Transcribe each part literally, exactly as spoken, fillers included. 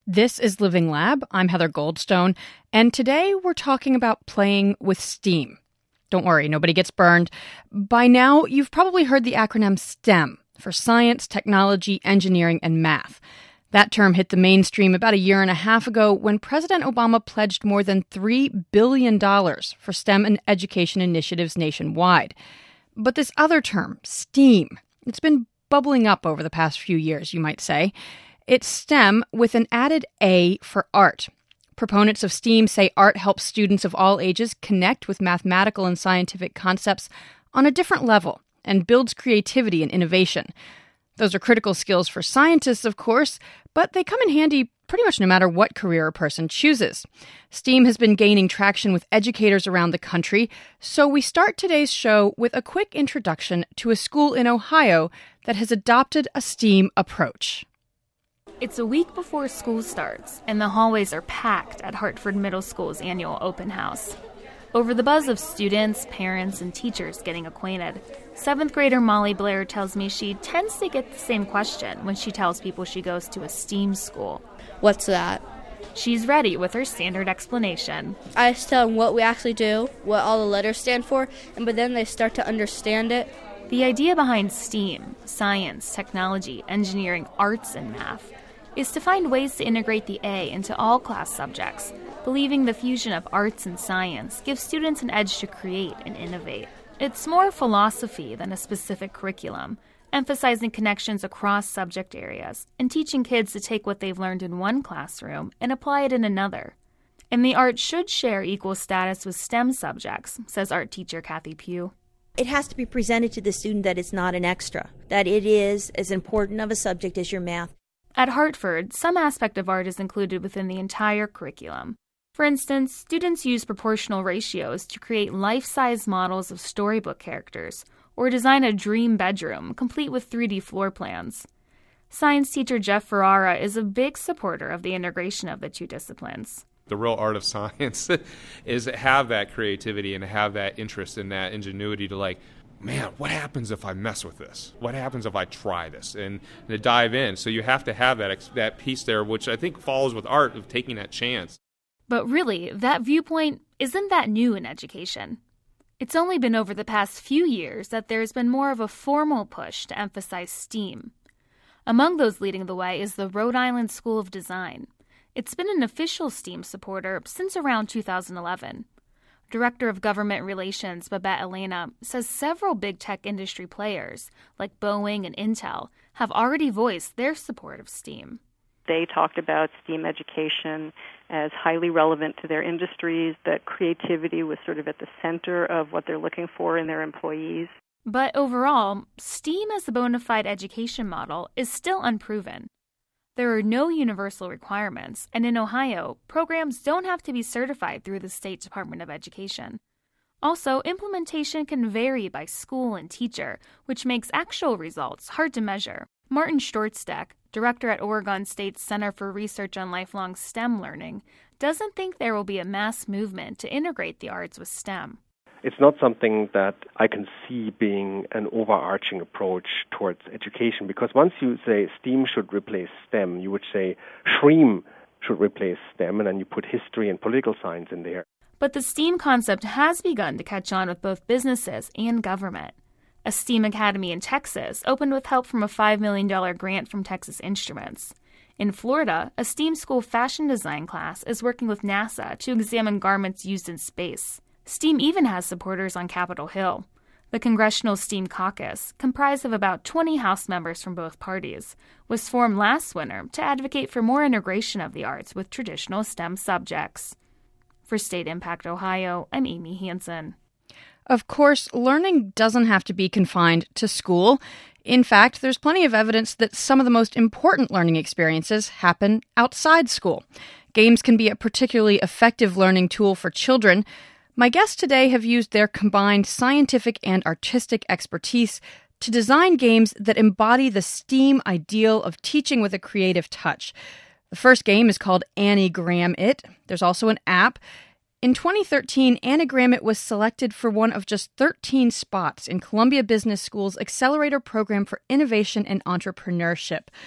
This is Living Lab. I'm Heather Goldstone, and today we're talking about playing with STEAM. Don't worry, nobody gets burned. By now, you've probably heard the acronym STEM for science, technology, engineering, and math. That term hit the mainstream about a year and a half ago when President Obama pledged more than three billion dollars for STEM and education initiatives nationwide. But this other term, STEAM, it's been bubbling up over the past few years, you might say. It's STEM with an added A for art. Proponents of STEAM say art helps students of all ages connect with mathematical and scientific concepts on a different level and builds creativity and innovation. Those are critical skills for scientists, of course, but they come in handy pretty much no matter what career a person chooses. STEAM has been gaining traction with educators around the country, so we start today's show with a quick introduction to a school in Ohio that has adopted a STEAM approach. It's a week before school starts, and the hallways are packed at Hartford Middle School's annual open house. Over the buzz of students, parents, and teachers getting acquainted, seventh grader Molly Blair tells me she tends to get the same question when she tells people she goes to a STEAM school. What's that? She's ready with her standard explanation. I just tell them what we actually do, what all the letters stand for, and but then they start to understand it. The idea behind STEAM, science, technology, engineering, arts, and math, is to find ways to integrate the A into all class subjects, believing the fusion of arts and science gives students an edge to create and innovate. It's more philosophy than a specific curriculum, emphasizing connections across subject areas and teaching kids to take what they've learned in one classroom and apply it in another. And the arts should share equal status with STEM subjects, says art teacher Kathy Pugh. It has to be presented to the student that it's not an extra, that it is as important of a subject as your math. At Hartford, some aspect of art is included within the entire curriculum. For instance, students use proportional ratios to create life-size models of storybook characters, or design a dream bedroom complete with three D floor plans. Science teacher Jeff Ferrara is a big supporter of the integration of the two disciplines. The real art of science is to have that creativity and to have that interest and that ingenuity to like, man, what happens if I mess with this? What happens if I try this? And, and to dive in. So you have to have that that piece there, which I think follows with art of taking that chance. But really, that viewpoint isn't that new in education. It's only been over the past few years that there's been more of a formal push to emphasize STEAM. Among those leading the way is the Rhode Island School of Design. It's been an official STEAM supporter since around two thousand eleven. Director of Government Relations Babette Elena says several big tech industry players, like Boeing and Intel, have already voiced their support of STEAM. They talked about STEAM education as highly relevant to their industries, that creativity was sort of at the center of what they're looking for in their employees. But overall, STEAM as a bona fide education model is still unproven. There are no universal requirements, and in Ohio, programs don't have to be certified through the State Department of Education. Also, implementation can vary by school and teacher, which makes actual results hard to measure. Martin Shortstack, director at Oregon State's Center for Research on Lifelong STEM Learning, doesn't think there will be a mass movement to integrate the arts with STEM. It's not something that I can see being an overarching approach towards education, because once you say STEAM should replace STEM, you would say SHREAM should replace STEM, and then you put history and political science in there. But the STEAM concept has begun to catch on with both businesses and government. A STEAM Academy in Texas opened with help from a five million dollars grant from Texas Instruments. In Florida, a STEAM school fashion design class is working with NASA to examine garments used in space. STEAM even has supporters on Capitol Hill. The Congressional STEAM Caucus, comprised of about twenty House members from both parties, was formed last winter to advocate for more integration of the arts with traditional STEM subjects. For State Impact Ohio, I'm Amy Hansen. Of course, learning doesn't have to be confined to school. In fact, there's plenty of evidence that some of the most important learning experiences happen outside school. Games can be a particularly effective learning tool for children. My guests today have used their combined scientific and artistic expertise to design games that embody the STEAM ideal of teaching with a creative touch. The first game is called Anagram It. There's also an app. In twenty thirteen, Anagram It was selected for one of just thirteen spots in Columbia Business School's Accelerator Program for Innovation and Entrepreneurship.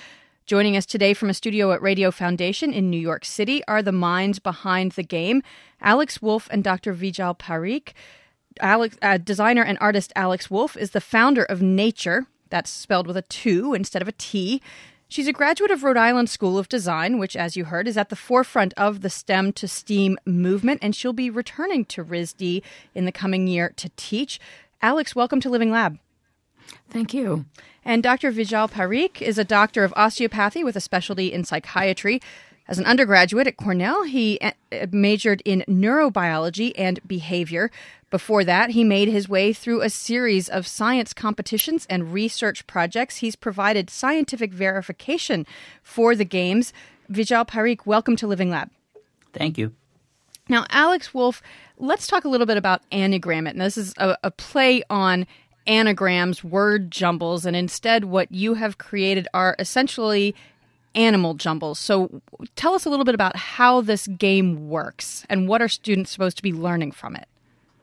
Joining us today from a studio at Radio Foundation in New York City are the minds behind the game, Alex Wolf and Doctor Vijal Parikh. Alex, uh, designer and artist Alex Wolf is the founder of Nature. That's spelled with a two instead of a T. She's a graduate of Rhode Island School of Design, which, as you heard, is at the forefront of the STEM to STEAM movement, and she'll be returning to R I S D in the coming year to teach. Alex, welcome to Living Lab. Thank you. And Doctor Vijal Parikh is a doctor of osteopathy with a specialty in psychiatry. As an undergraduate at Cornell, he majored in neurobiology and behavior. Before that, he made his way through a series of science competitions and research projects. He's provided scientific verification for the games. Vijal Parikh, welcome to Living Lab. Thank you. Now, Alex Wolf, let's talk a little bit about Anagram It. Now, this is a, a play on anagrams, word jumbles, and instead what you have created are essentially animal jumbles. So tell us a little bit about how this game works and what are students supposed to be learning from it?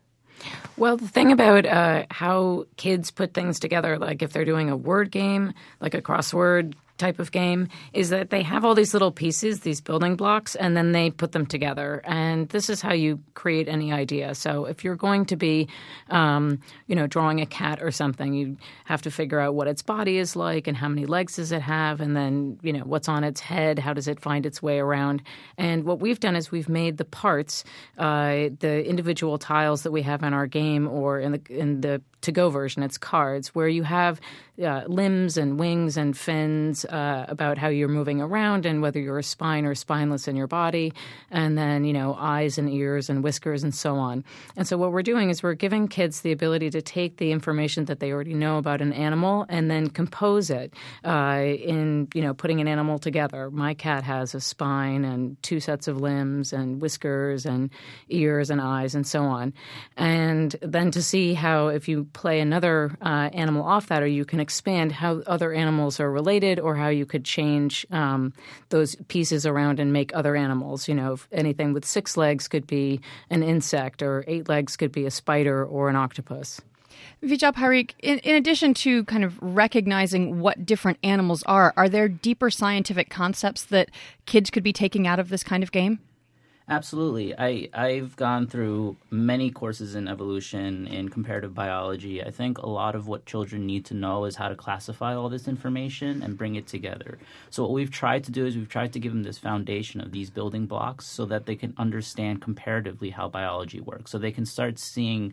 Well, the thing about uh, how kids put things together, like if they're doing a word game, like a crossword type of game, is that they have all these little pieces, these building blocks, and then they put them together. And this is how you create any idea. So if you're going to be, um, you know, drawing a cat or something, you have to figure out what its body is like and how many legs does it have, and then, you know, what's on its head, how does it find its way around. And what we've done is we've made the parts, uh, the individual tiles that we have in our game, or in the in the to-go version, it's cards, where you have uh, limbs and wings and fins uh, about how you're moving around and whether you're a spine or spineless in your body, and then, you know, eyes and ears and whiskers and so on. And so what we're doing is we're giving kids the ability to take the information that they already know about an animal and then compose it uh, in, you know, putting an animal together. My cat has a spine and two sets of limbs and whiskers and ears and eyes and so on. And then to see how if you play another uh, animal off that, or you can expand how other animals are related, or how you could change um, those pieces around and make other animals. You know, if anything with six legs could be an insect, or eight legs could be a spider or an octopus. Vijal Parikh, in, in addition to kind of recognizing what different animals are, are there deeper scientific concepts that kids could be taking out of this kind of game? Absolutely. I, I've gone through many courses in evolution, in comparative biology. I think a lot of what children need to know is how to classify all this information and bring it together. So what we've tried to do is we've tried to give them this foundation of these building blocks so that they can understand comparatively how biology works. So they can start seeing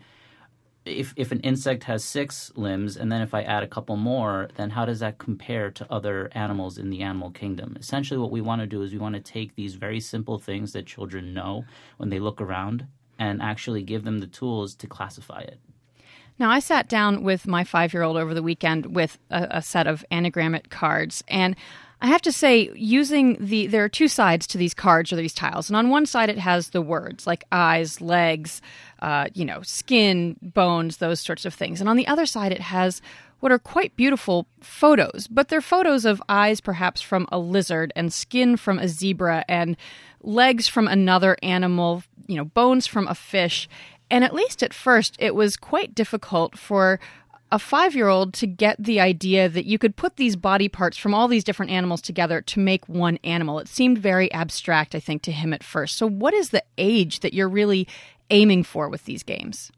If if an insect has six limbs, and then if I add a couple more, then how does that compare to other animals in the animal kingdom? Essentially, what we want to do is we want to take these very simple things that children know when they look around and actually give them the tools to classify it. Now, I sat down with my five-year-old over the weekend with a, a set of Anagram It cards, and I have to say, using the, there are two sides to these cards or these tiles. And on one side, it has the words like eyes, legs, uh, you know, skin, bones, those sorts of things. And on the other side, it has what are quite beautiful photos. But they're photos of eyes, perhaps from a lizard, and skin from a zebra, and legs from another animal, you know, bones from a fish. And at least at first, it was quite difficult for a five-year-old to get the idea that you could put these body parts from all these different animals together to make one animal. It seemed very abstract, I think, to him at first. So what is the age that you're really aiming for with these games?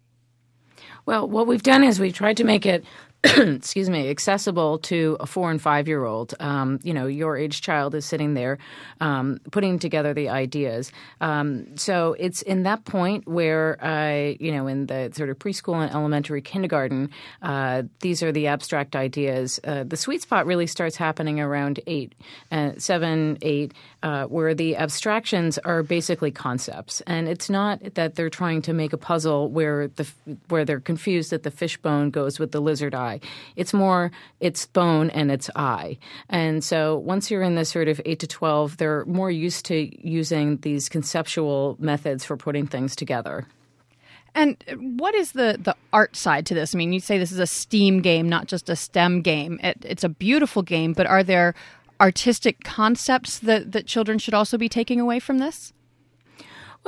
Well, what we've done is we've tried to make it excuse me, accessible to a four and five-year-old. Um, you know, your age child is sitting there um, putting together the ideas. Um, so it's in that point where, I, you know, in the sort of preschool and elementary kindergarten, uh, these are the abstract ideas. Uh, the sweet spot really starts happening around eight, uh, seven, eight, uh, where the abstractions are basically concepts. And it's not that they're trying to make a puzzle where the where they're confused that the fish bone goes with the lizard eye. It's more it's bone and it's eye. And so once you're in this sort of eight to twelve, they're more used to using these conceptual methods for putting things together. And what is the, the art side to this? I mean, you say this is a STEAM game, not just a STEM game. It, it's a beautiful game, but are there artistic concepts that, that children should also be taking away from this?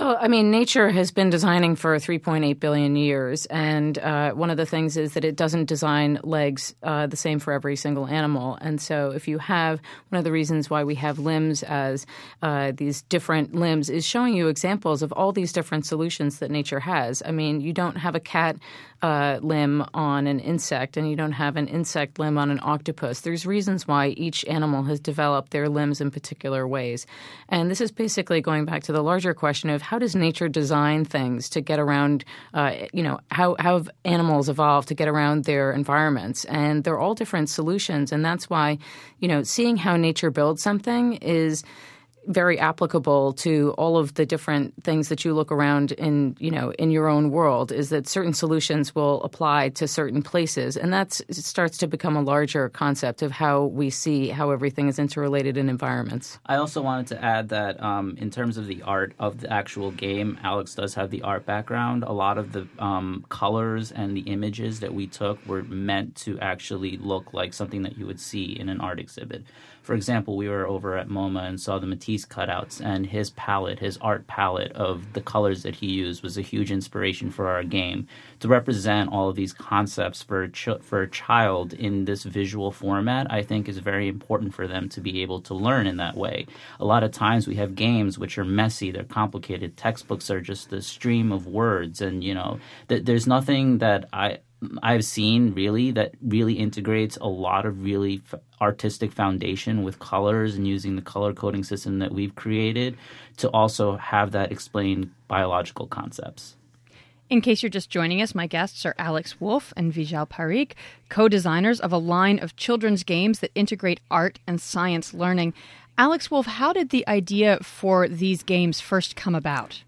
Well, I mean, nature has been designing for three point eight billion years, and uh, one of the things is that it doesn't design legs uh, the same for every single animal. And so if you have one of the reasons why we have limbs as uh, these different limbs is showing you examples of all these different solutions that nature has. I mean, you don't have a cat uh, limb on an insect, and you don't have an insect limb on an octopus. There's reasons why each animal has developed their limbs in particular ways. And this is basically going back to the larger question of how does nature design things to get around, uh, you know, how, how have animals evolved to get around their environments? And they're all different solutions. And that's why, you know, seeing how nature builds something is very applicable to all of the different things that you look around in, you know, in your own world, is that certain solutions will apply to certain places. And that starts to become a larger concept of how we see how everything is interrelated in environments. I also wanted to add that um, in terms of the art of the actual game, Alex does have the art background. A lot of the um, colors and the images that we took were meant to actually look like something that you would see in an art exhibit. For example, we were over at MoMA and saw the Matisse cutouts, and his palette, his art palette of the colors that he used was a huge inspiration for our game. To represent all of these concepts for a, ch- for a child in this visual format, I think is very important for them to be able to learn in that way. A lot of times we have games which are messy, they're complicated. Textbooks are just a stream of words, and, you know, th- there's nothing that I... I've seen really that really integrates a lot of really f- artistic foundation with colors and using the color coding system that we've created to also have that explain biological concepts. In case you're just joining us, my guests are Alex Wolf and Vijal Parikh, co-designers of a line of children's games that integrate art and science learning. Alex Wolf, how did the idea for these games first come about?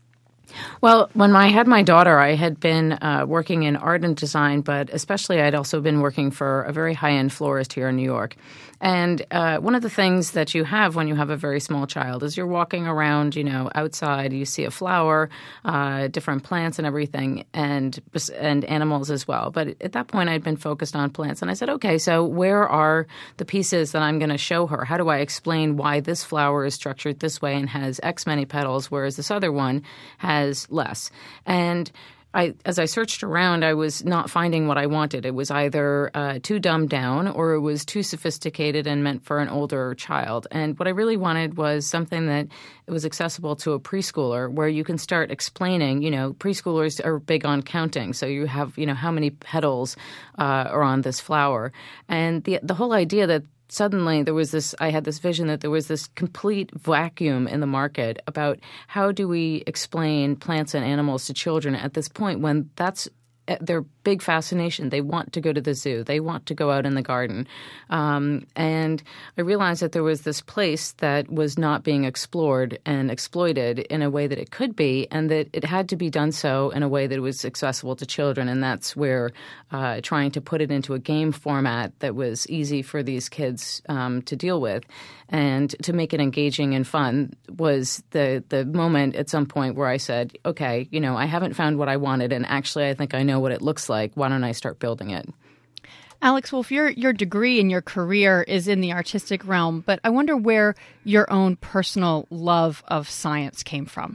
Well, when I had my daughter, I had been uh, working in art and design, but especially I'd also been working for a very high-end florist here in New York. And uh, one of the things that you have when you have a very small child is you're walking around, you know, outside, you see a flower, uh, different plants and everything, and and animals as well. But at that point, I'd been focused on plants. And I said, okay, so where are the pieces that I'm going to show her? How do I explain why this flower is structured this way and has X many petals, whereas this other one has less? And I, as I searched around, I was not finding what I wanted. It was either uh, too dumbed down or it was too sophisticated and meant for an older child. And what I really wanted was something that was accessible to a preschooler where you can start explaining, you know, preschoolers are big on counting. So you have, you know, how many petals uh, are on this flower. And the the whole idea that suddenly there was this, I had this vision that there was this complete vacuum in the market about how do we explain plants and animals to children at this point when that's their big fascination. They want to go to the zoo. They want to go out in the garden. Um, and I realized that there was this place that was not being explored and exploited in a way that it could be, and that it had to be done so in a way that was accessible to children. And that's where uh, trying to put it into a game format that was easy for these kids um, to deal with and to make it engaging and fun was the, the moment at some point where I said, okay, you know, I haven't found what I wanted, and actually I think I know what it looks like. Why don't I start building it? Alex Wolf, your your degree and your career is in the artistic realm, but I wonder where your own personal love of science came from.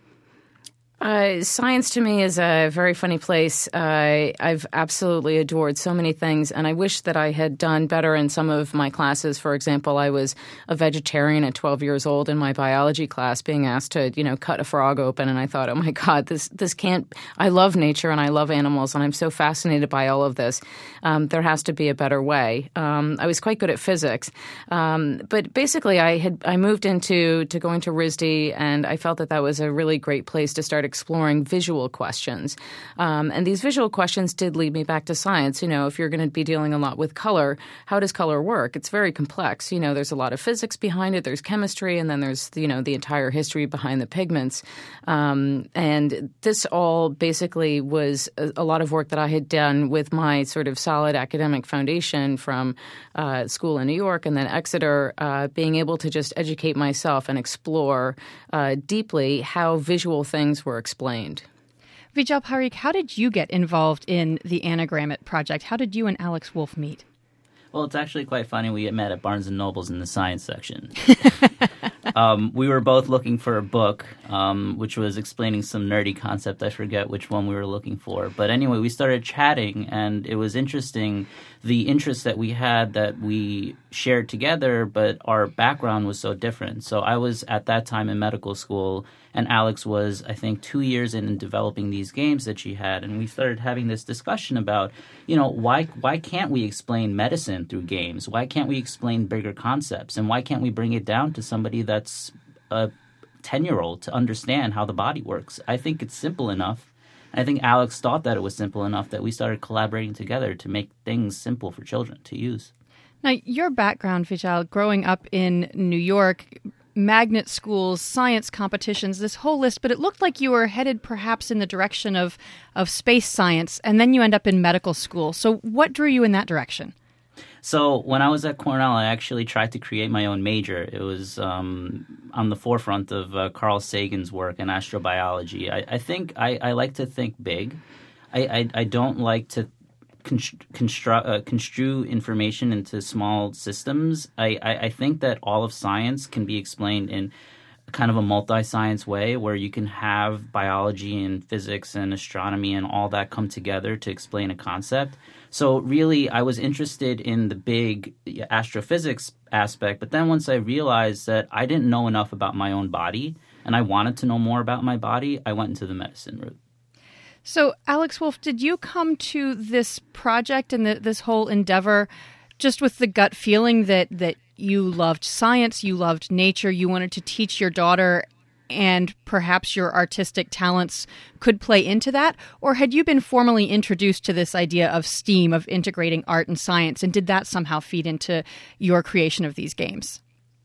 Uh, science to me is a very funny place. Uh, I've absolutely adored so many things, and I wish that I had done better in some of my classes. For example, I was a vegetarian at twelve years old in my biology class, being asked to, you know, cut a frog open, and I thought, oh my God, this this can't. I love nature and I love animals, and I'm so fascinated by all of this. Um, there has to be a better way. Um, I was quite good at physics, um, but basically, I had I moved into to going to RISD, and I felt that that was a really great place to start exploring visual questions. Um, and these visual questions did lead me back to science. You know, if you're going to be dealing a lot with color, how does color work? It's very complex. You know, there's a lot of physics behind it. There's chemistry, and then there's, you know, the entire history behind the pigments. Um, and this all basically was a, a lot of work that I had done with my sort of solid academic foundation from uh, school in New York and then Exeter, uh, being able to just educate myself and explore uh, deeply how visual things were explained. Vijal Parikh, how did you get involved in the Anagram-It project? How did you and Alex Wolf meet? Well, it's actually quite funny. We met at Barnes and Noble's in the science section. um, we were both looking for a book, um, which was explaining some nerdy concept. I forget which one we were looking for. But anyway, we started chatting, and it was interesting, the interest that we had that we shared together, but our background was so different. So I was at that time in medical school, and Alex was, I think, two years in, in developing these games that she had. And we started having this discussion about, you know, why why can't we explain medicine through games? Why can't we explain bigger concepts? And why can't we bring it down to somebody that's a ten-year-old to understand how the body works? I think it's simple enough. I think Alex thought that it was simple enough that we started collaborating together to make things simple for children to use. Now, your background, Vijal, growing up in New York, magnet schools, science competitions, this whole list, but it looked like you were headed perhaps in the direction of, of space science, and then you end up in medical school. So what drew you in that direction? So when I was at Cornell, I actually tried to create my own major. It was um, on the forefront of uh, Carl Sagan's work in astrobiology. I, I think I, I like to think big. I, I, I don't like to Constru- uh, construe information into small systems. I, I, I think that all of science can be explained in kind of a multi-science way where you can have biology and physics and astronomy and all that come together to explain a concept. So really, I was interested in the big astrophysics aspect, but then once I realized that I didn't know enough about my own body and I wanted to know more about my body, I went into the medicine route. So, Alex Wolf, did you come to this project and the, this whole endeavor just with the gut feeling that, that you loved science, you loved nature, you wanted to teach your daughter, and perhaps your artistic talents could play into that? Or had you been formally introduced to this idea of STEAM, of integrating art and science, and did that somehow feed into your creation of these games?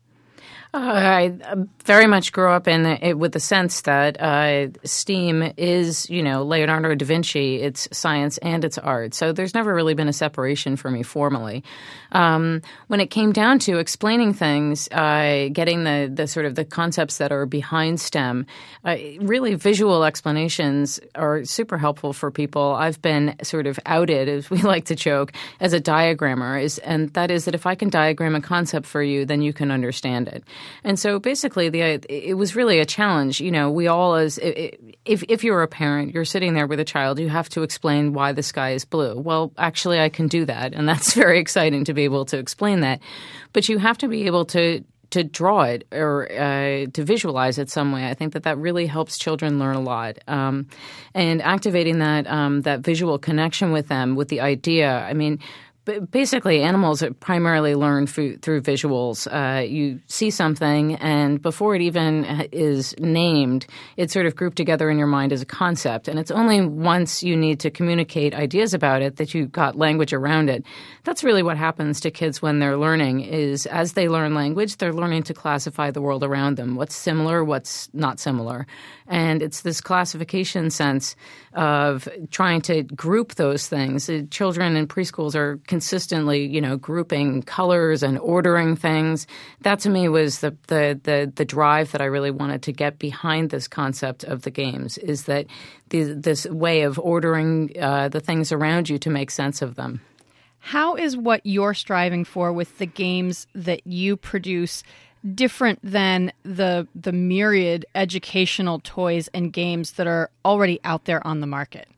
Uh, I very much grew up in it with the sense that uh, STEAM is, you know, Leonardo da Vinci. It's science and it's art. So there's never really been a separation for me formally. Um, when it came down to explaining things, uh, getting the, the sort of the concepts that are behind STEM, uh, really visual explanations are super helpful for people. I've been sort of outed, as we like to joke, as a diagrammer, is, and that is that if I can diagram a concept for you, then you can understand it. And so basically, the it was really a challenge. You know, we all as if if you're a parent, you're sitting there with a child, you have to explain why the sky is blue. Well, actually, I can do that, and that's very exciting to be able to explain that. But you have to be able to to draw it or uh, to visualize it some way. I think that that really helps children learn a lot. Um, and activating that um, that visual connection with them, with the idea. I mean. Basically, animals primarily learn through, through visuals. Uh, you see something, and before it even is named, it's sort of grouped together in your mind as a concept. And it's only once you need to communicate ideas about it that you've got language around it. That's really what happens to kids when they're learning, is as they learn language, they're learning to classify the world around them. What's similar, what's not similar. And it's this classification sense of trying to group those things. Uh, children in preschools are consistently, you know, grouping colors and ordering things. That to me was the, the, the, the drive that I really wanted to get behind this concept of the games, is that the, this way of ordering uh, the things around you to make sense of them. How is what you're striving for with the games that you produce different than the the myriad educational toys and games that are already out there on the market?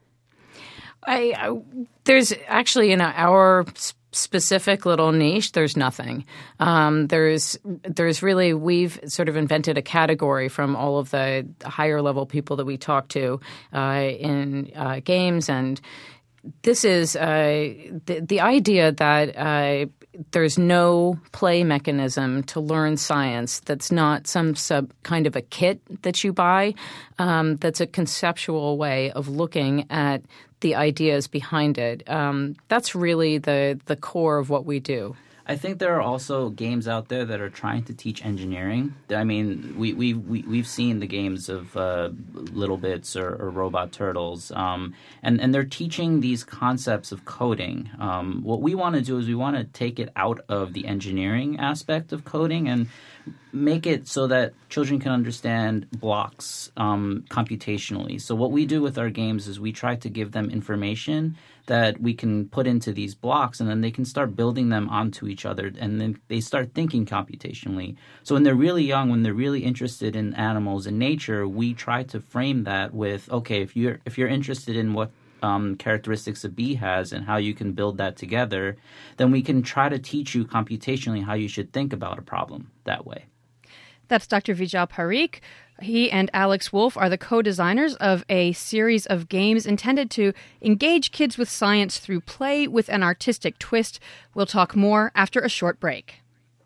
I, I there's actually in our specific little niche, there's nothing. Um, there's there's really we've sort of invented a category from all of the higher level people that we talk to uh, in uh, games, and this is uh, the the idea that uh, there's no play mechanism to learn science that's not some sub kind of a kit that you buy. Um, that's a conceptual way of looking at the ideas behind it. Um, that's really the the core of what we do. I think there are also games out there that are trying to teach engineering. I mean, we, we, we, we've seen the games of uh, Little Bits or, or Robot Turtles, um, and, and they're teaching these concepts of coding. Um, what we want to do is we want to take it out of the engineering aspect of coding and make it so that children can understand blocks um, computationally. So what we do with our games is we try to give them information that we can put into these blocks, and then they can start building them onto each other, and then they start thinking computationally. So when they're really young, when they're really interested in animals and nature, we try to frame that with, okay, if you're if you're interested in what Um, characteristics a bee has and how you can build that together, then we can try to teach you computationally how you should think about a problem that way. That's Doctor Vijal Parikh. He and Alex Wolf are the co-designers of a series of games intended to engage kids with science through play with an artistic twist. We'll talk more after a short break.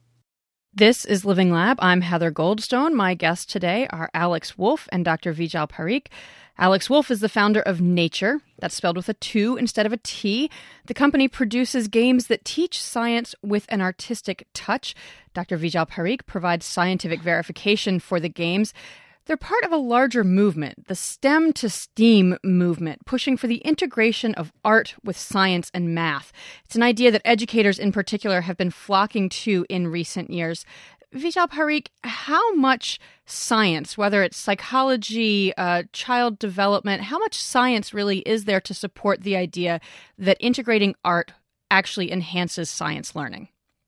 This is Living Lab. I'm Heather Goldstone. My guests today are Alex Wolf and Doctor Vijal Parikh. Alex Wolf is the founder of Nature. That's spelled with a two instead of a T. The company produces games that teach science with an artistic touch. Doctor Vijal Parikh provides scientific verification for the games. They're part of a larger movement, the STEM to STEAM movement, pushing for the integration of art with science and math. It's an idea that educators in particular have been flocking to in recent years. Vijal Parikh, how much science, whether it's psychology, uh, child development, how much science really is there to support the idea that integrating art actually enhances science learning?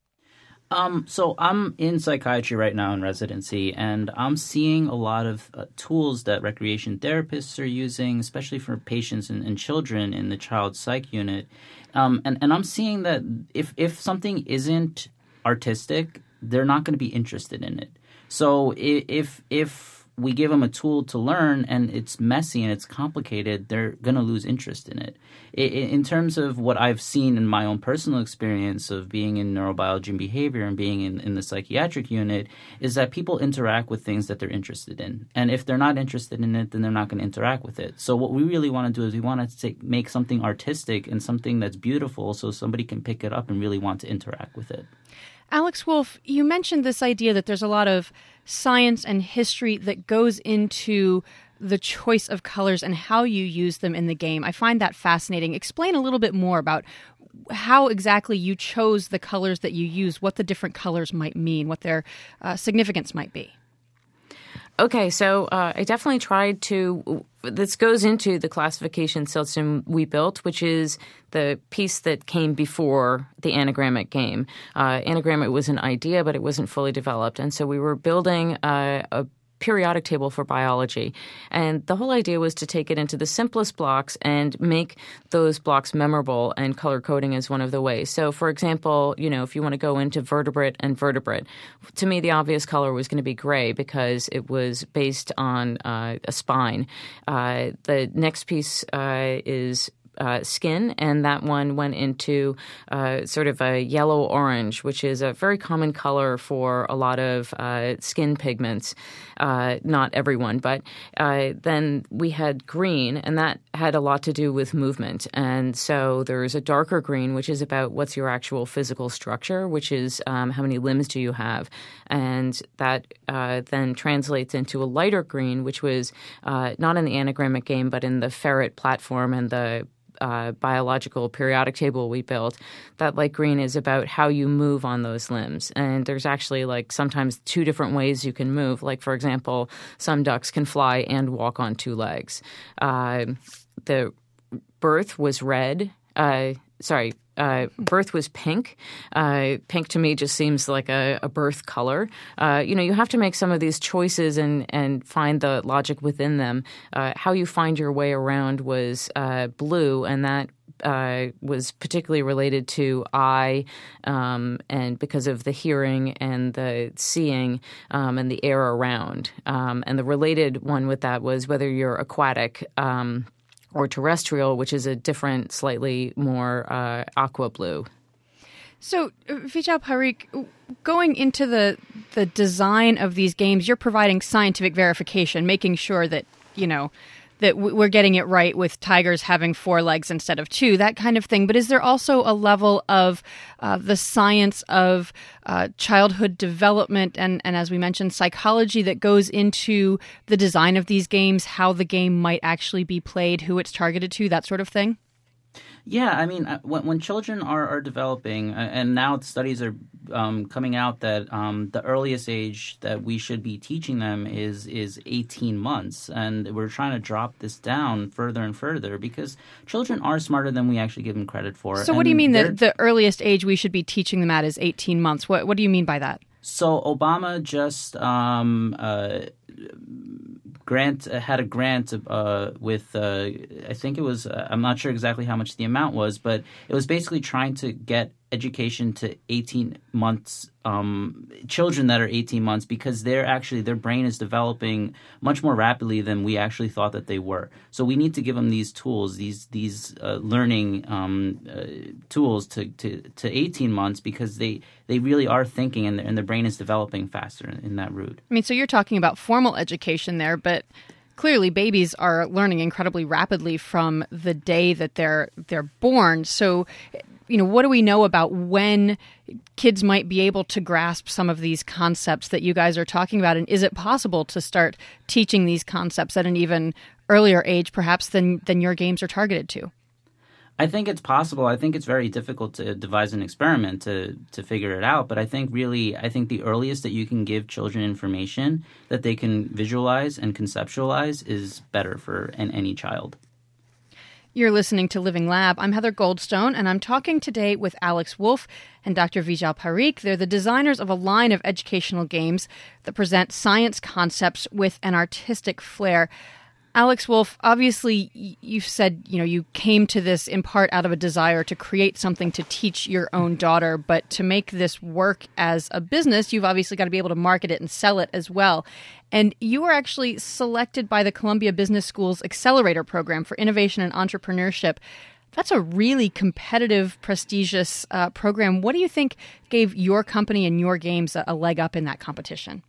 Um, so I'm in psychiatry right now in residency, and I'm seeing a lot of uh, tools that recreation therapists are using, especially for patients and, and children in the child psych unit. Um, and, and I'm seeing that if, if something isn't artistic, they're not going to be interested in it. So if if we give them a tool to learn and it's messy and it's complicated, they're going to lose interest in it. In terms of what I've seen in my own personal experience of being in neurobiology and behavior and being in, in the psychiatric unit, is that people interact with things that they're interested in. And if they're not interested in it, then they're not going to interact with it. So what we really want to do is we want to take, make something artistic and something that's beautiful so somebody can pick it up and really want to interact with it. Alex Wolf, you mentioned this idea that there's a lot of science and history that goes into the choice of colors and how you use them in the game. I find that fascinating. Explain a little bit more about how exactly you chose the colors that you use, what the different colors might mean, what their uh, significance might be. Okay, so uh, I definitely tried to – this goes into the classification system we built, which is the piece that came before the anagrammic game. Uh, anagrammic was an idea, but it wasn't fully developed. And so we were building uh, a periodic table for biology. And the whole idea was to take it into the simplest blocks and make those blocks memorable, and color coding is one of the ways. So, for example, you know, if you want to go into vertebrate and vertebrate, to me the obvious color was going to be gray because it was based on uh, a spine. Uh, the next piece uh, is Uh, skin, and that one went into uh, sort of a yellow-orange, which is a very common color for a lot of uh, skin pigments. Uh, not everyone, but uh, then we had green, and that had a lot to do with movement. And so there's a darker green, which is about what's your actual physical structure, which is um, how many limbs do you have. And that uh, then translates into a lighter green, which was uh, not in the anagrammic game, but in the ferret platform and the Uh, biological periodic table we built. That light green is about how you move on those limbs. And there's actually like sometimes two different ways you can move. Like, for example, some ducks can fly and walk on two legs. Uh, the birth was red. Uh, sorry. Uh, birth was pink. Uh, pink to me just seems like a, a birth color. Uh, you know, you have to make some of these choices and, and find the logic within them. Uh, how you find your way around was uh, blue, and that uh, was particularly related to eye, um, and because of the hearing and the seeing um, and the air around. Um, and the related one with that was whether you're aquatic um or terrestrial, which is a different, slightly more uh, aqua blue. So, Vijal Parikh, going into the the design of these games, you're providing scientific verification, making sure that, you know, that we're getting it right with tigers having four legs instead of two, that kind of thing. But is there also a level of uh, the science of uh, childhood development and, and, as we mentioned, psychology that goes into the design of these games, how the game might actually be played, who it's targeted to, that sort of thing? Yeah, I mean, when, when children are, are developing, and now studies are um, coming out that um, the earliest age that we should be teaching them is is eighteen months, and we're trying to drop this down further and further because children are smarter than we actually give them credit for. So, what do you mean that the earliest age we should be teaching them at is eighteen months? What What do you mean by that? So, Obama just um, uh, grant uh, had a grant uh, with uh, I think it was uh, I'm not sure exactly how much the amount was, but it was basically trying to get education to eighteen months um, children that are eighteen months because they're actually their brain is developing much more rapidly than we actually thought that they were. So we need to give them these tools, these these uh, learning um, uh, tools to, to, to eighteen months because they, they really are thinking and, and their brain is developing faster in, in that route. I mean, so you're talking about formal education there, but clearly babies are learning incredibly rapidly from the day that they're they're born. So, you know, what do we know about when kids might be able to grasp some of these concepts that you guys are talking about? And is it possible to start teaching these concepts at an even earlier age, perhaps, than, than your games are targeted to? I think it's possible. I think it's very difficult to devise an experiment to, to figure it out. But I think really, I think the earliest that you can give children information that they can visualize and conceptualize is better for an, any child. You're listening to Living Lab. I'm Heather Goldstone, and I'm talking today with Alex Wolf and Doctor Vijal Parikh. They're the designers of a line of educational games that present science concepts with an artistic flair. Alex Wolf, obviously you've said, you know, you came to this in part out of a desire to create something to teach your own daughter, but to make this work as a business, you've obviously got to be able to market it and sell it as well. And you were actually selected by the Columbia Business School's Accelerator Program for Innovation and Entrepreneurship. That's a really competitive, prestigious uh, program. What do you think gave your company and your games a, a leg up in that competition?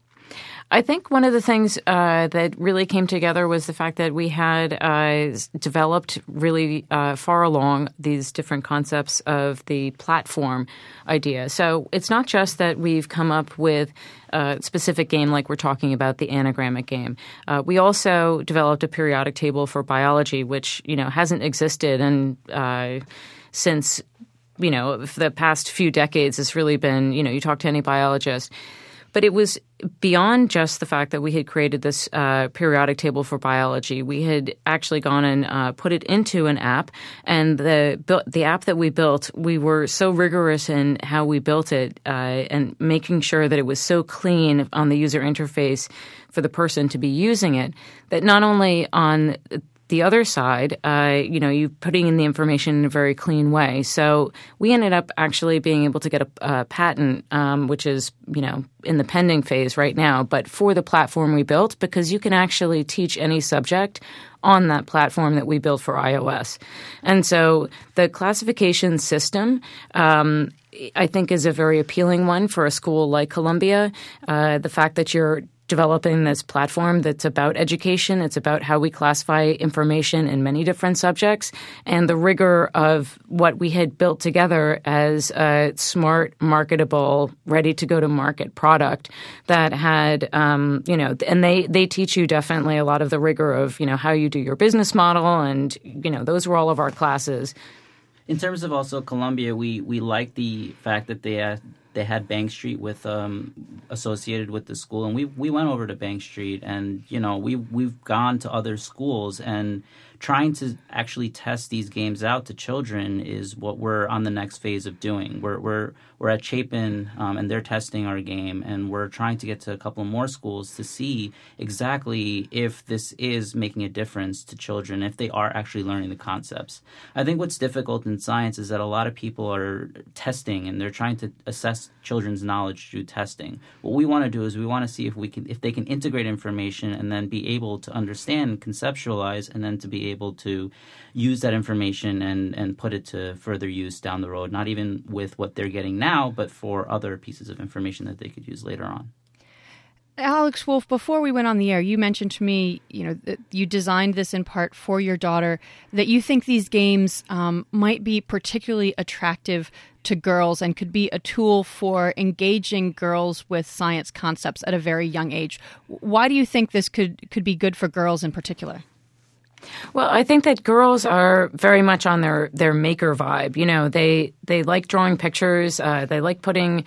I think one of the things uh, that really came together was the fact that we had uh, developed really uh, far along these different concepts of the platform idea. So it's not just that we've come up with a specific game like we're talking about, the anagrammic game. Uh, we also developed a periodic table for biology, which, you know, hasn't existed and uh, since, you know, for the past few decades. It's really been, you know, you talk to any biologist. But it was beyond just the fact that we had created this uh, periodic table for biology. We had actually gone and uh, put it into an app, and the the app that we built, we were so rigorous in how we built it uh, and making sure that it was so clean on the user interface for the person to be using it that not only on the other side, uh, you know, you putting in the information in a very clean way. So we ended up actually being able to get a, a patent, um, which is, you know, in the pending phase right now, but for the platform we built, because you can actually teach any subject on that platform that we built for iOS. And so the classification system, um, I think, is a very appealing one for a school like Columbia. Uh, the fact that you're developing this platform that's about education. It's about how we classify information in many different subjects, and the rigor of what we had built together as a smart, marketable, ready-to-go-to-market product that had, um, you know, and they, they teach you definitely a lot of the rigor of, you know, how you do your business model, and, you know, those were all of our classes. In terms of also Columbia, we, we like the fact that they had They had Bank Street with um, associated with the school, and we we went over to Bank Street, and you know we we've gone to other schools, and trying to actually test these games out to children is what we're on the next phase of doing. We're we're we're at Chapin, um, and they're testing our game, and we're trying to get to a couple more schools to see exactly if this is making a difference to children, if they are actually learning the concepts. I think what's difficult in science is that a lot of people are testing, and they're trying to assess children's knowledge through testing. What we want to do is we want to see if we can, if they can integrate information and then be able to understand, conceptualize, and then to be able to use that information and, and put it to further use down the road, not even with what they're getting now, but for other pieces of information that they could use later on. Alex Wolf, before we went on the air, you mentioned to me, you know, that you designed this in part for your daughter, that you think these games um, might be particularly attractive to girls and could be a tool for engaging girls with science concepts at a very young age. Why do you think this could, could be good for girls in particular? Well, I think that girls are very much on their, their maker vibe. You know, they they like drawing pictures. Uh, they like putting,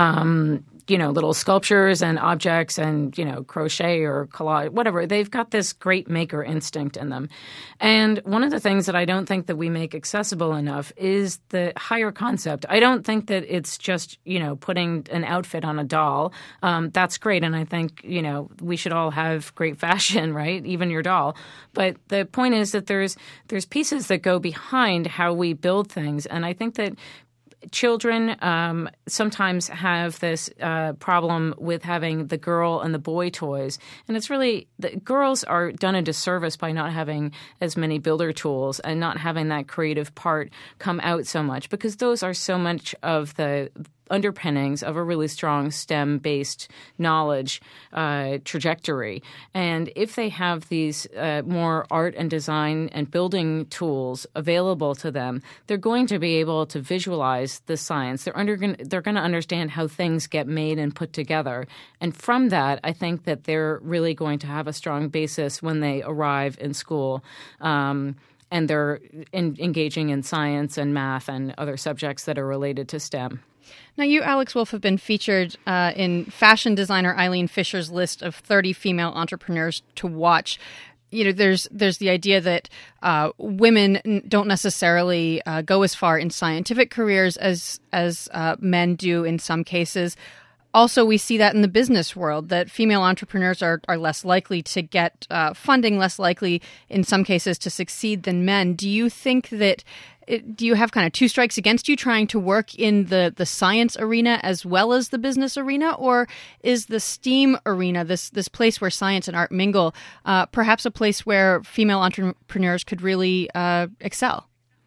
um, you know, little sculptures and objects and, you know, crochet or collage, whatever. They've got this great maker instinct in them. And one of the things that I don't think that we make accessible enough is the higher concept. I don't think that it's just, you know, putting an outfit on a doll. Um, that's great. And I think, you know, we should all have great fashion, right? Even your doll. But the point is that there's there's pieces that go behind how we build things. And I think that children um, sometimes have this uh, problem with having the girl and the boy toys. And it's really – the girls are done a disservice by not having as many builder tools and not having that creative part come out so much, because those are so much of the – underpinnings of a really strong STEM-based knowledge uh, trajectory. And if they have these uh, more art and design and building tools available to them, they're going to be able to visualize the science. They're under, they're going to understand how things get made and put together. And from that, I think that they're really going to have a strong basis when they arrive in school. Um, and they're in, engaging in science and math and other subjects that are related to STEM. Now, you, Alex Wolff, have been featured uh, in fashion designer Eileen Fisher's list of thirty female entrepreneurs to watch. You know, there's there's the idea that uh, women don't necessarily uh, go as far in scientific careers as as uh, men do in some cases. Also, we see that in the business world, that female entrepreneurs are, are less likely to get uh, funding, less likely in some cases to succeed than men. Do you think that it, do you have kind of two strikes against you trying to work in the, the science arena as well as the business arena? Or is the STEAM arena, this this place where science and art mingle, uh, perhaps a place where female entrepreneurs could really uh, excel?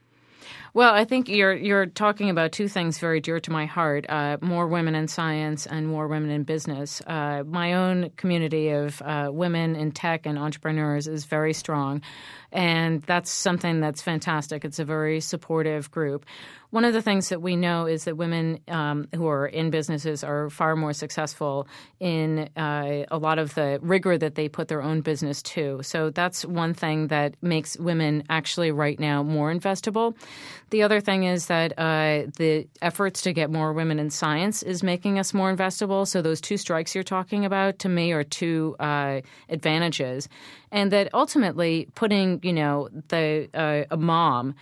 Well, I think you're you're talking about two things very dear to my heart, uh, more women in science and more women in business. Uh, my own community of uh, women in tech and entrepreneurs is very strong, and that's something that's fantastic. It's a very supportive group. One of the things that we know is that women um, who are in businesses are far more successful in uh, a lot of the rigor that they put their own business to. So that's one thing that makes women actually right now more investable. The other thing is that uh, the efforts to get more women in science is making us more investable. So those two strikes you're talking about, to me, are two uh, advantages. And that ultimately putting, you know, the uh, a mom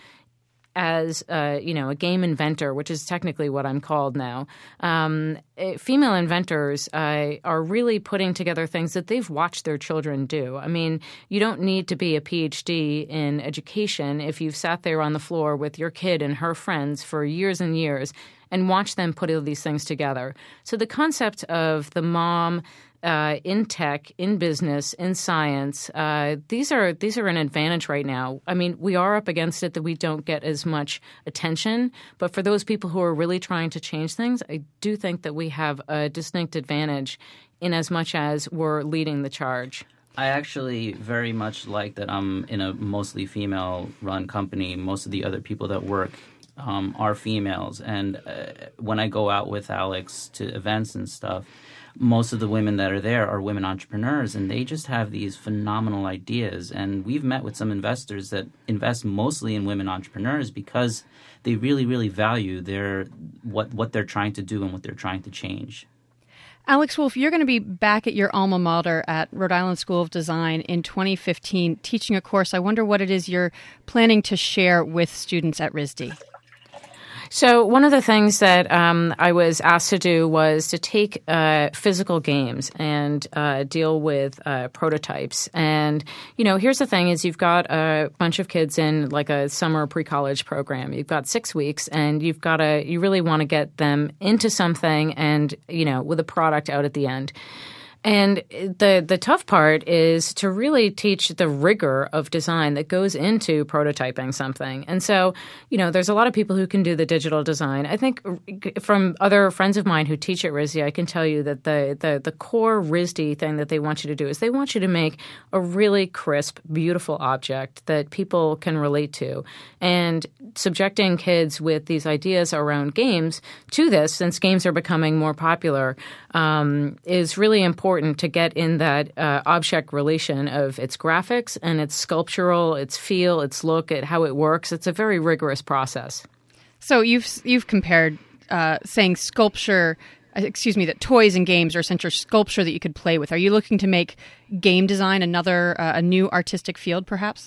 as, uh, you know, a game inventor, which is technically what I'm called now, um, female inventors uh, are really putting together things that they've watched their children do. I mean, you don't need to be a P H D in education if you've sat there on the floor with your kid and her friends for years and years and watched them put all these things together. So the concept of the mom Uh, in tech, in business, in science, uh, these are these are an advantage right now. I mean, we are up against it that we don't get as much attention. But for those people who are really trying to change things, I do think that we have a distinct advantage in as much as we're leading the charge. I actually very much like that I'm in a mostly female-run company. Most of the other people that work um, are females. And uh, when I go out with Alex to events and stuff, most of the women that are there are women entrepreneurs, and they just have these phenomenal ideas. And we've met with some investors that invest mostly in women entrepreneurs because they really, really value their what, what they're trying to do and what they're trying to change. Alex Wolff, you're going to be back at your alma mater at Rhode Island School of Design in twenty fifteen teaching a course. I wonder what it is you're planning to share with students at R I S D. So one of the things that um, I was asked to do was to take uh, physical games and uh, deal with uh, prototypes. And, you know, here's the thing is you've got a bunch of kids in like a summer pre-college program. You've got six weeks and you've got to – you really want to get them into something and, you know, with a product out at the end. And the the tough part is to really teach the rigor of design that goes into prototyping something. And so, you know, there's a lot of people who can do the digital design. I think from other friends of mine who teach at R I S D, I can tell you that the, the, the core R I S D thing that they want you to do is they want you to make a really crisp, beautiful object that people can relate to. And subjecting kids with these ideas around games to this, since games are becoming more popular, um, is really important. important to get in that uh, object relation of its graphics and its sculptural, its feel, its look, at how it works. It's a very rigorous process. So you've you've compared uh, saying sculpture, excuse me, that toys and games are essentially sculpture that you could play with. Are you looking to make game design another uh, a new artistic field, perhaps?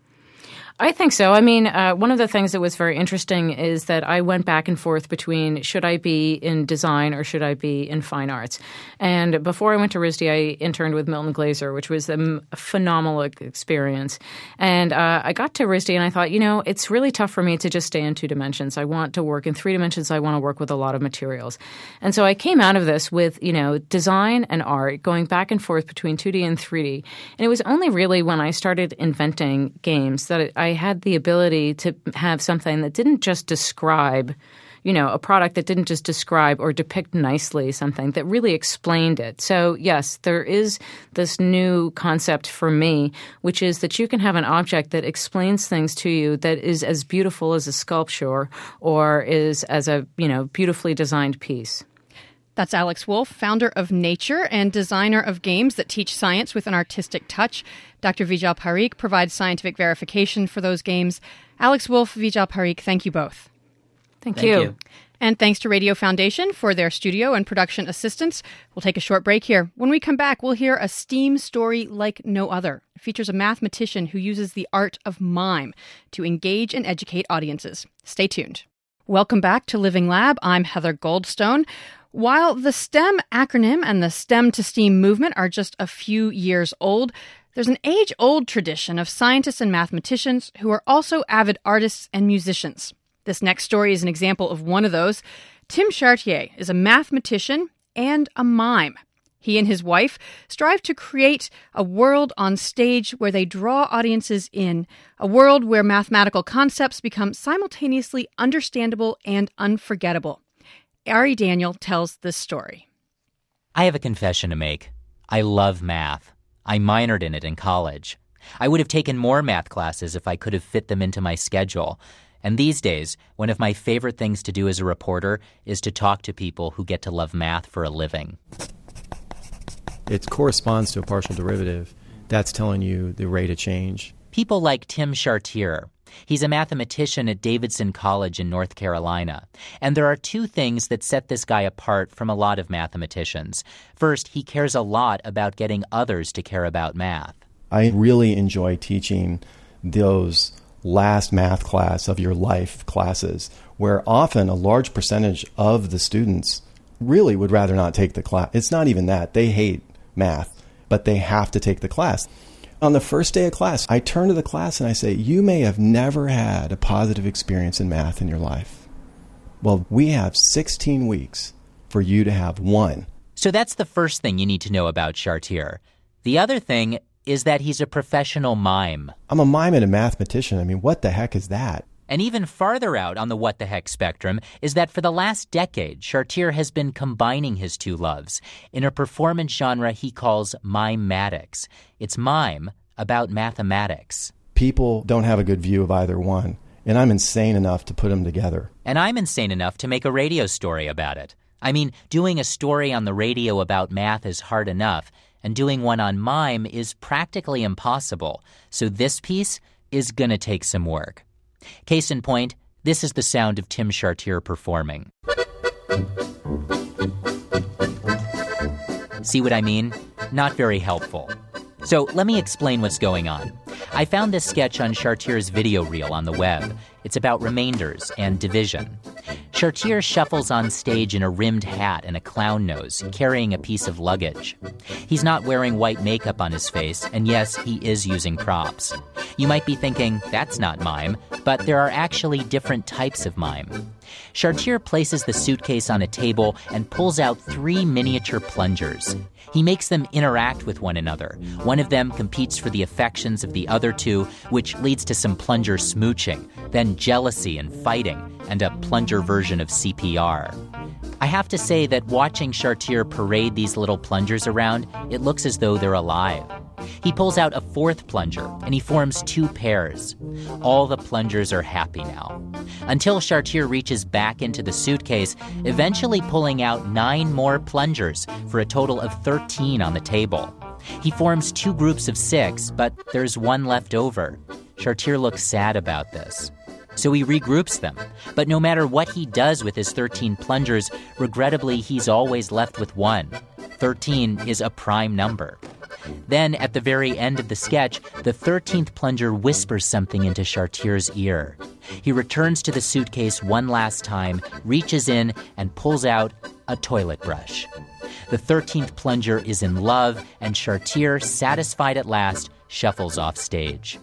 I think so. I mean, uh, one of the things that was very interesting is that I went back and forth between should I be in design or should I be in fine arts. And before I went to R I S D, I interned with Milton Glaser, which was a phenomenal experience. And uh, I got to R I S D and I thought, you know, it's really tough for me to just stay in two dimensions. I want to work in three dimensions. I want to work with a lot of materials. And so I came out of this with, you know, design and art going back and forth between two D and three D. And it was only really when I started inventing games that I I had the ability to have something that didn't just describe, you know, a product that didn't just describe or depict nicely something that really explained it. So, yes, there is this new concept for me, which is that you can have an object that explains things to you that is as beautiful as a sculpture or is as a, you know, beautifully designed piece. That's Alex Wolff, founder of Nature and designer of games that teach science with an artistic touch. Doctor Vijal Parikh provides scientific verification for those games. Alex Wolff, Vijal Parikh, thank you both. Thank, Thank you. you. And thanks to Radio Foundation for their studio and production assistance. We'll take a short break here. When we come back, we'll hear a STEAM story like no other. It features a mathematician who uses the art of mime to engage and educate audiences. Stay tuned. Welcome back to Living Lab. I'm Heather Goldstone. While the STEM acronym and the STEM to STEAM movement are just a few years old, there's an age-old tradition of scientists and mathematicians who are also avid artists and musicians. This next story is an example of one of those. Tim Chartier is a mathematician and a mime. He and his wife strive to create a world on stage where they draw audiences in, a world where mathematical concepts become simultaneously understandable and unforgettable. Ari Daniel tells this story. I have a confession to make. I love math. I minored in it in college. I would have taken more math classes if I could have fit them into my schedule. And these days, one of my favorite things to do as a reporter is to talk to people who get to love math for a living. It corresponds to a partial derivative. That's telling you the rate of change. People like Tim Chartier. He's a mathematician at Davidson College in North Carolina. And there are two things that set this guy apart from a lot of mathematicians. First, he cares a lot about getting others to care about math. I really enjoy teaching those last math class of your life classes, where often a large percentage of the students really would rather not take the class. It's not even that. They hate math, but they have to take the class. On the first day of class, I turn to the class and I say, you may have never had a positive experience in math in your life. Well, we have sixteen weeks for you to have one. So that's the first thing you need to know about Chartier. The other thing is that he's a professional mime. I'm a mime and a mathematician. I mean, what the heck is that? And even farther out on the what the heck spectrum is that for the last decade, Chartier has been combining his two loves in a performance genre he calls mimatics. It's mime about mathematics. People don't have a good view of either one, and I'm insane enough to put them together. And I'm insane enough to make a radio story about it. I mean, doing a story on the radio about math is hard enough, and doing one on mime is practically impossible. So this piece is going to take some work. Case in point, this is the sound of Tim Chartier performing. See what I mean? Not very helpful. So let me explain what's going on. I found this sketch on Chartier's video reel on the web. It's about remainders and division. Chartier shuffles on stage in a rimmed hat and a clown nose, carrying a piece of luggage. He's not wearing white makeup on his face, and yes, he is using props. You might be thinking, that's not mime, but there are actually different types of mime. Chartier places the suitcase on a table and pulls out three miniature plungers. He makes them interact with one another. One of them competes for the affections of the other two, which leads to some plunger smooching, then jealousy and fighting, and a plunger version of C P R. I have to say that watching Chartier parade these little plungers around, it looks as though they're alive. He pulls out a fourth plunger, and he forms two pairs. All the plungers are happy now. Until Chartier reaches back into the suitcase, eventually pulling out nine more plungers for a total of thirteen on the table. He forms two groups of six, but there's one left over. Chartier looks sad about this. So he regroups them. But no matter what he does with his thirteen plungers, regrettably, he's always left with one. thirteen is a prime number. Then, at the very end of the sketch, the thirteenth plunger whispers something into Chartier's ear. He returns to the suitcase one last time, reaches in, and pulls out a toilet brush. The thirteenth plunger is in love, and Chartier, satisfied at last, shuffles off stage.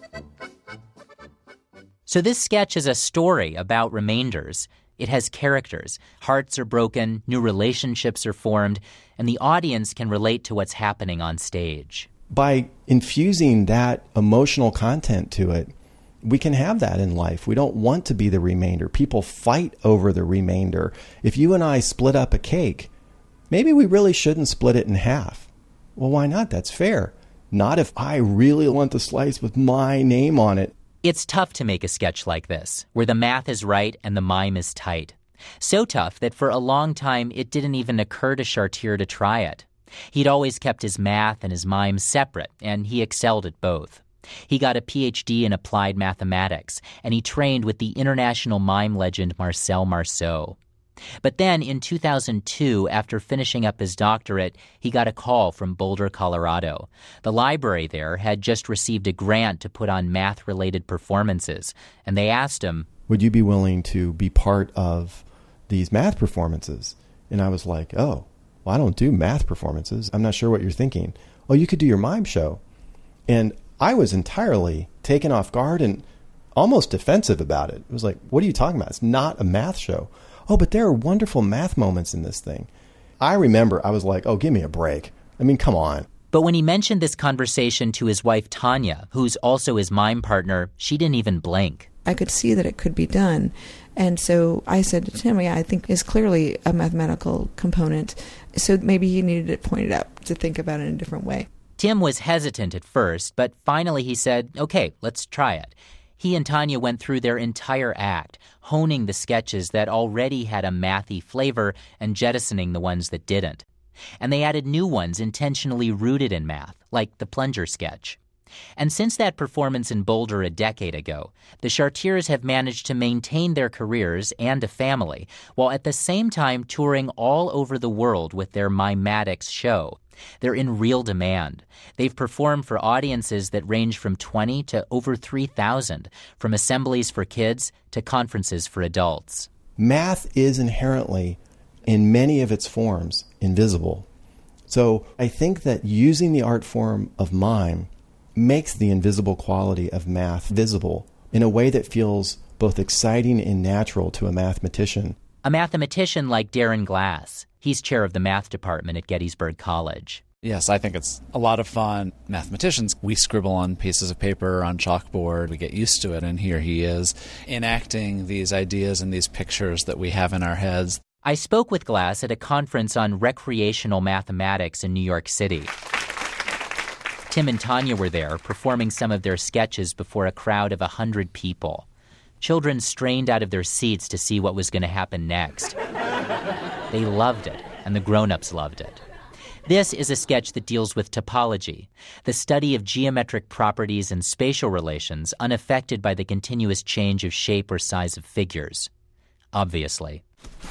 So this sketch is a story about remainders. It has characters. Hearts are broken, new relationships are formed, and the audience can relate to what's happening on stage. By infusing that emotional content to it, we can have that in life. We don't want to be the remainder. People fight over the remainder. If you and I split up a cake, maybe we really shouldn't split it in half. Well, why not? That's fair. Not if I really want the slice with my name on it. It's tough to make a sketch like this, where the math is right and the mime is tight. So tough that for a long time it didn't even occur to Chartier to try it. He'd always kept his math and his mime separate, and he excelled at both. He got a P H D in applied mathematics, and he trained with the international mime legend Marcel Marceau. But then in two thousand two, after finishing up his doctorate, he got a call from Boulder, Colorado. The library there had just received a grant to put on math-related performances, and they asked him, would you be willing to be part of these math performances? And I was like, oh, well, I don't do math performances. I'm not sure what you're thinking. Oh, you could do your mime show. And I was entirely taken off guard and almost defensive about it. It was like, what are you talking about? It's not a math show. Oh, but there are wonderful math moments in this thing. I remember I was like, oh, give me a break. I mean, come on. But when he mentioned this conversation to his wife, Tanya, who's also his mime partner, she didn't even blink. I could see that it could be done. And so I said to Tim, yeah, I think is clearly a mathematical component. So maybe he needed it pointed out to think about it in a different way. Tim was hesitant at first, but finally he said, okay, let's try it. He and Tanya went through their entire act, honing the sketches that already had a mathy flavor and jettisoning the ones that didn't. And they added new ones intentionally rooted in math, like the plunger sketch. And since that performance in Boulder a decade ago, the Chartiers have managed to maintain their careers and a family, while at the same time touring all over the world with their Mimatics show. They're in real demand. They've performed for audiences that range from twenty to over three thousand, from assemblies for kids to conferences for adults. Math is inherently, in many of its forms, invisible. So I think that using the art form of mime makes the invisible quality of math visible in a way that feels both exciting and natural to a mathematician. A mathematician like Darren Glass. He's chair of the math department at Gettysburg College. Yes, I think it's a lot of fun. Mathematicians, we scribble on pieces of paper, on chalkboard, we get used to it, and here he is enacting these ideas and these pictures that we have in our heads. I spoke with Glass at a conference on recreational mathematics in New York City. Tim and Tanya were there, performing some of their sketches before a crowd of a hundred people. Children strained out of their seats to see what was going to happen next. They loved it, and the grown-ups loved it. This is a sketch that deals with topology, the study of geometric properties and spatial relations unaffected by the continuous change of shape or size of figures. Obviously.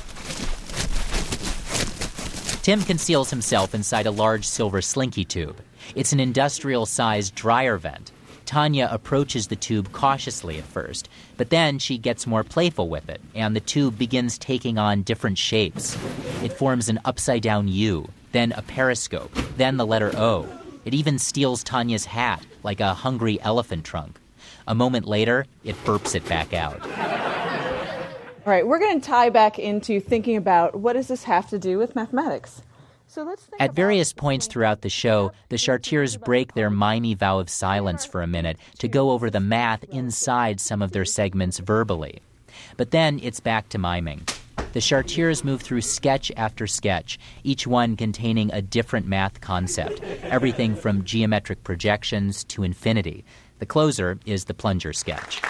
Tim conceals himself inside a large silver slinky tube. It's an industrial-sized dryer vent. Tanya approaches the tube cautiously at first, but then she gets more playful with it, and the tube begins taking on different shapes. It forms an upside-down U, then a periscope, then the letter O. It even steals Tanya's hat, like a hungry elephant trunk. A moment later, it burps it back out. All right, we're going to tie back into thinking about what does this have to do with mathematics. So let's think At various points throughout the show, the Chartiers break their mimey vow of silence for a minute to go over the math inside some of their segments verbally. But then it's back to miming. The Chartiers move through sketch after sketch, each one containing a different math concept, everything from geometric projections to infinity. The closer is the plunger sketch.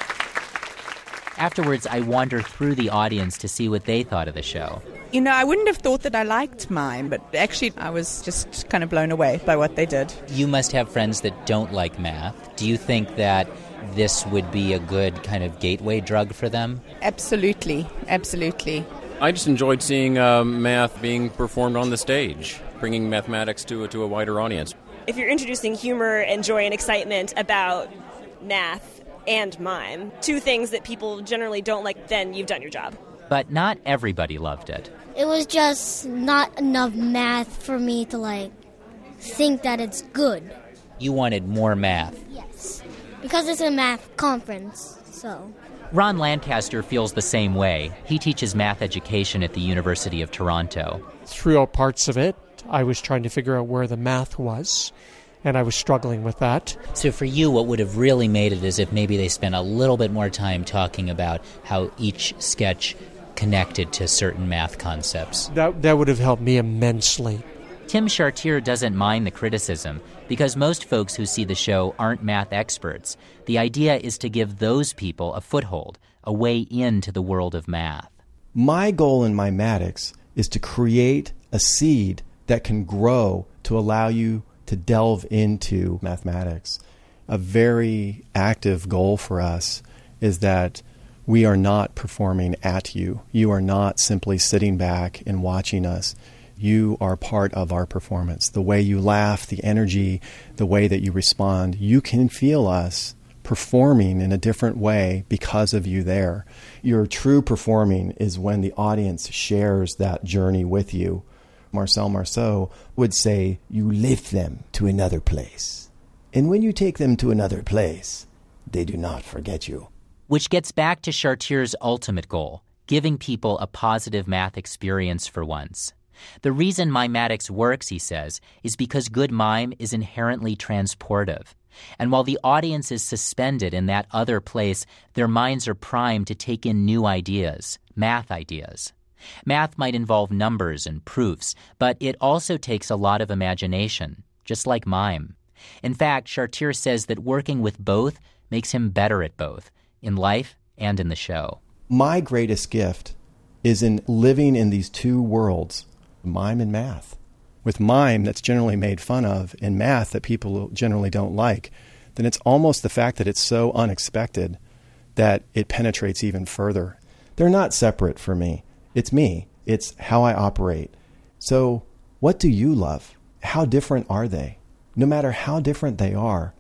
Afterwards, I wander through the audience to see what they thought of the show. You know, I wouldn't have thought that I liked mime, but actually I was just kind of blown away by what they did. You must have friends that don't like math. Do you think that this would be a good kind of gateway drug for them? Absolutely, absolutely. I just enjoyed seeing uh, math being performed on the stage, bringing mathematics to, to a wider audience. If you're introducing humor and joy and excitement about math and mime, two things that people generally don't like, then you've done your job. But not everybody loved it. It was just not enough math for me to, like, think that it's good. You wanted more math. Yes, because it's a math conference, so... Ron Lancaster feels the same way. He teaches math education at the University of Toronto. Throughout parts of it, I was trying to figure out where the math was, and I was struggling with that. So for you, what would have really made it is if maybe they spent a little bit more time talking about how each sketch connected to certain math concepts. That, that would have helped me immensely. Tim Chartier doesn't mind the criticism because most folks who see the show aren't math experts. The idea is to give those people a foothold, a way into the world of math. My goal in Mimetics is to create a seed that can grow to allow you to delve into mathematics. A very active goal for us is that we are not performing at you. You are not simply sitting back and watching us. You are part of our performance. The way you laugh, the energy, the way that you respond, you can feel us performing in a different way because of you there. Your true performing is when the audience shares that journey with you. Marcel Marceau would say, you lift them to another place. And when you take them to another place, they do not forget you. Which gets back to Chartier's ultimate goal, giving people a positive math experience for once. The reason Mimetics works, he says, is because good mime is inherently transportive. And while the audience is suspended in that other place, their minds are primed to take in new ideas, math ideas. Math might involve numbers and proofs, but it also takes a lot of imagination, just like mime. In fact, Chartier says that working with both makes him better at both, in life and in the show. My greatest gift is in living in these two worlds, mime and math. With mime that's generally made fun of and math that people generally don't like, then it's almost the fact that it's so unexpected that it penetrates even further. They're not separate for me. It's me. It's how I operate. So what do you love? How different are they? No matter how different they are,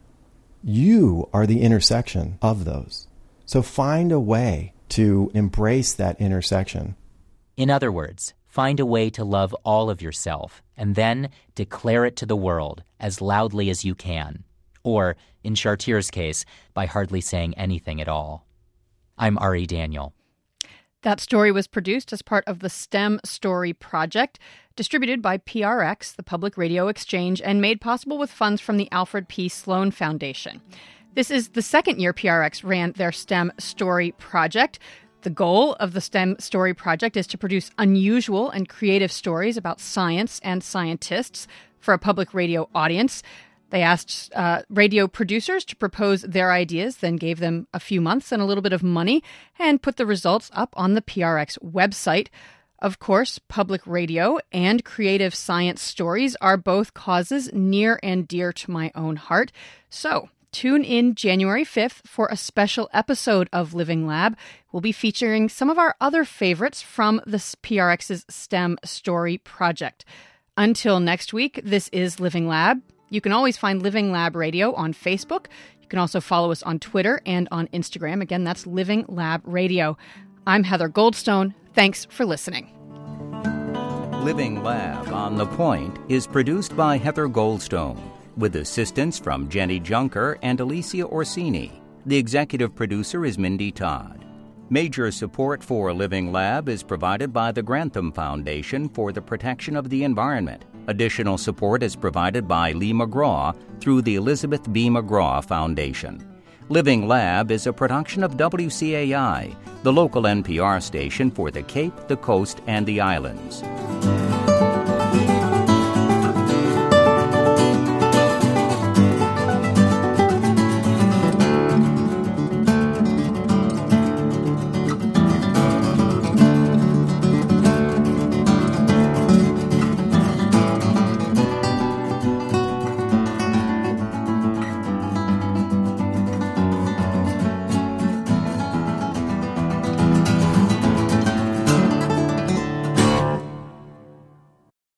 you are the intersection of those. So find a way to embrace that intersection. In other words, find a way to love all of yourself and then declare it to the world as loudly as you can. Or, in Chartier's case, by hardly saying anything at all. I'm Ari Daniel. That story was produced as part of the STEM Story Project, distributed by P R X, the Public Radio Exchange, and made possible with funds from the Alfred P. Sloan Foundation. This is the second year P R X ran their STEM Story Project. The goal of the STEM Story Project is to produce unusual and creative stories about science and scientists for a public radio audience. They asked uh, radio producers to propose their ideas, then gave them a few months and a little bit of money, and put the results up on the P R X website. Of course, public radio and creative science stories are both causes near and dear to my own heart. So tune in January fifth for a special episode of Living Lab. We'll be featuring some of our other favorites from the P R X's STEM Story Project. Until next week, this is Living Lab. You can always find Living Lab Radio on Facebook. You can also follow us on Twitter and on Instagram. Again, that's Living Lab Radio. I'm Heather Goldstone. Thanks for listening. Living Lab on The Point is produced by Heather Goldstone, with assistance from Jenny Junker and Alicia Orsini. The executive producer is Mindy Todd. Major support for Living Lab is provided by the Grantham Foundation for the Protection of the Environment. Additional support is provided by Lee McGraw through the Elizabeth B. McGraw Foundation. Living Lab is a production of W C A I, the local N P R station for the Cape, the Coast, and the Islands.